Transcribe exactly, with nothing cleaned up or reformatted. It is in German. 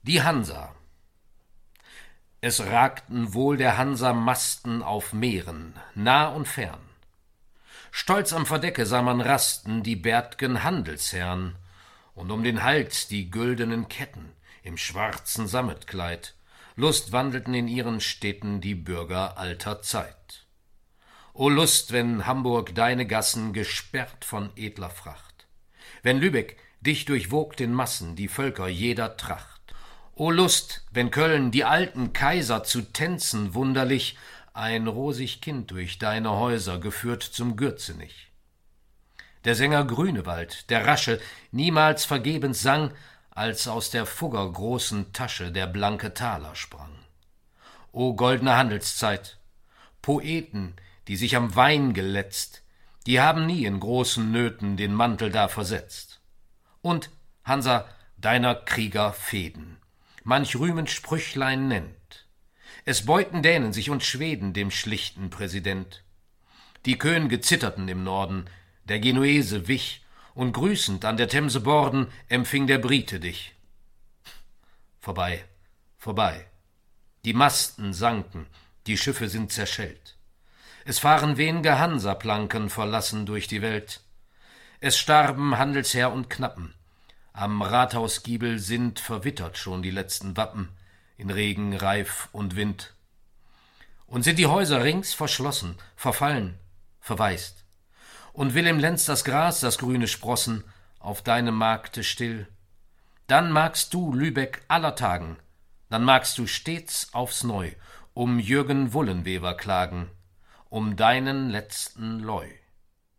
Die Hansa. Es ragten wohl der Hansa Masten auf Meeren, nah und fern. Stolz am Verdecke sah man rasten die bärt'gen Handelsherren, und um den Hals die güldenen Ketten im schwarzen Sammetkleid. Lust wandelten in ihren Städten die Bürger alter Zeit. O Lust, wenn Hamburg deine Gassen gesperrt von edler Fracht, wenn Lübeck dich durchwogt in Massen die Völker jeder Tracht. O Lust, wenn Köln die alten Kaiser zu Tänzen wunderlich ein rosig Kind durch deine Häuser geführt zum Gürzenich. Der Sänger Grünewald, der rasche, niemals vergebens sang, als aus der Fugger großen Tasche der blanke Taler sprang. O goldene Handelszeit, Poeten, die sich am Wein geletzt, die haben nie in großen Nöten den Mantel da versetzt. Und, Hansa, deiner Krieger Fehden, manch rühmend Sprüchlein nennt. Es beugten Dänen sich und Schweden dem schlichten Präsident. Die Kön'ge zitterten im Norden, der Genuese wich, und grüßend an der Themse Borden empfing der Brite dich. Vorbei, vorbei. Die Masten sanken, die Schiffe sind zerschellt. Es fahren wen'ge Hansaplanken verlassen durch die Welt. Es starben Handelsherr und Knappen. Am Rathausgiebel sind verwittert schon die letzten Wappen in Regen, Reif und Wind. Und sind die Häuser rings verschlossen, verfallen, verwaist. Und will im Lenz das Gras, das grüne sprossen, auf deinem Markte still. Dann magst du, Lübeck, aller Tagen, dann magst du stets aufs Neu um Jürgen Wullenweber klagen, um deinen letzten Leu.